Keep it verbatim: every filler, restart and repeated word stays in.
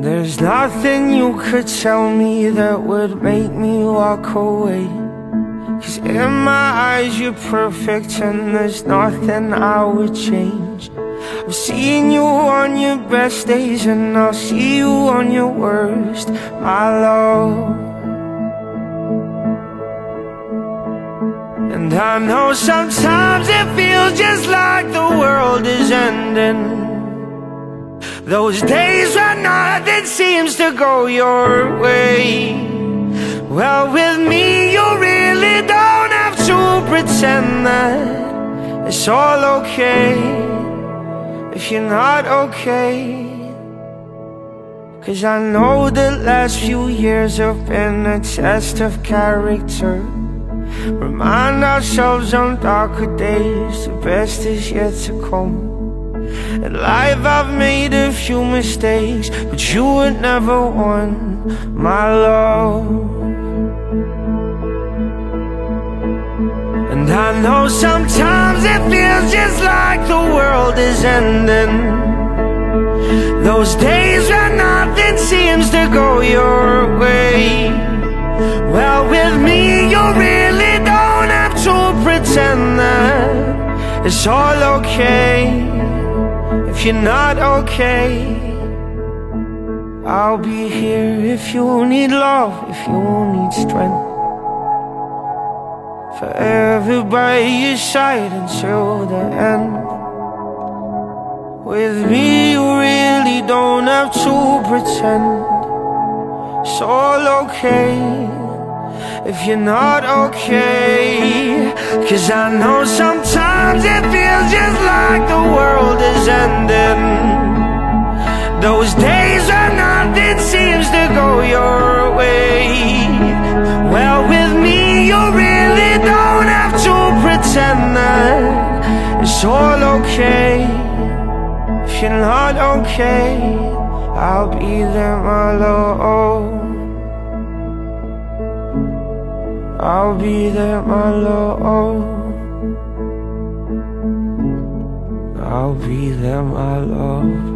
There's nothing you could tell me that would make me walk away, 'cause in my eyes you're perfect and there's nothing I would change. I've seen you on your best days and I'll see you on your worst, my love. And I know sometimes it feels just like the world is ending, those days when nothing seems to go your way. Well, with me you really don't have to pretend that it's all okay if you're not okay. 'Cause I know the last few years have been a test of character. Remind ourselves on darker days the best is yet to come. In life I've made a few mistakes, but you were never one, my love. And I know sometimes it feels just like the world is ending, those days when nothing seems to go your way. Well, with me you really don't have to pretend that it's all okay if you're not okay. I'll be here if you need love, if you need strength, forever by your side until the end. With me you really don't have to pretend it's all okay if you're not okay. 'Cause I know sometimes it feels just like the world is ending, those days when nothing seems to go your way. Well, with me you really don't have to pretend that it's all okay if you're not okay. I'll be there, my love. I'll be there, my love. I'll be there, my love.